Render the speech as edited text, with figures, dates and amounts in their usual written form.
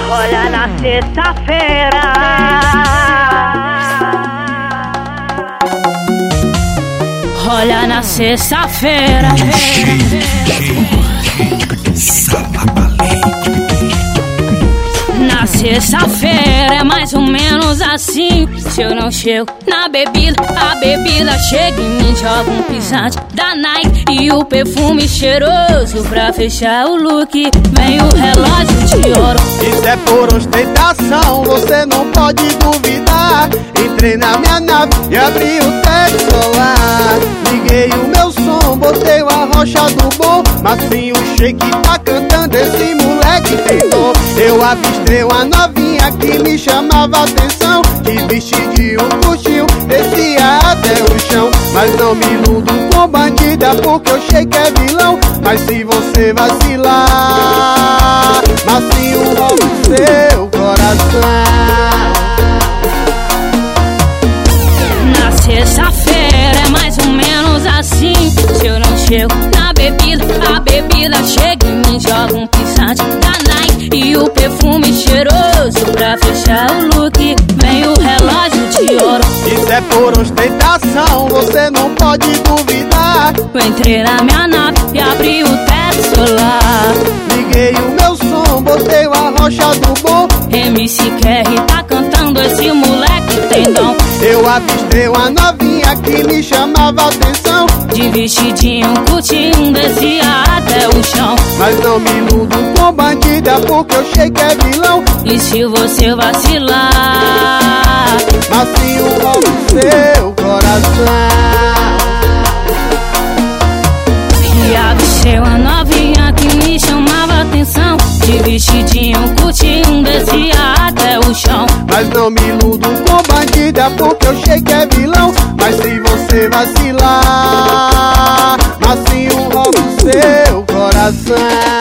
Olha na sexta-feira, olha na sexta-feira. Na sexta-feira é mais ou menos assim. Se eu não chego na bebida, a bebida chega em mim. Joga um pisante da Nike e o perfume cheiroso. Pra fechar o look, vem o relógio de ouro. Isso é por ostentação, você não pode duvidar. Entrei na minha nave e abri o teto solar. Liguei o meu som, botei o arrocha do bom. Massinho Shake tá cantando, esse moleque tem dom. Eu avistei uma novinha que me chamava atenção. De vestidinho curtinho, descia até o chão. Mas não me iludo com bandida, porque eu sei que é vilão. Mas se você vacilar, Massinho rouba o seu coração. Na sexta-feira é mais ou menos assim. Se eu não chego na bebida, a bebida chega em mim. Joga um pisante da Nike e o perfume cheiroso. Pra fechar o look, vem o relógio de ouro. Isso é por ostentação, você não pode duvidar. Eu entrei na minha nave e abri o teto solar. Liguei o meu som, botei o arrocha do bom. MC Kerry tá cantando, esse moleque tem dom. Eu avistei uma novinha que me chamava atenção. De vestidinho curtinho, descia até o chão. Mas não me iludo com bandida, porque eu sei que é vilão. E se você vacilar, Massinho rouba o seu coração. e avistei uma novinha que me chamava atenção. De vestidinho curtinho, descia até o chão. Mas não me iludo com bandida, porque eu sei que é vilão. Mas se você vacilar, Massinho rouba o seu coração.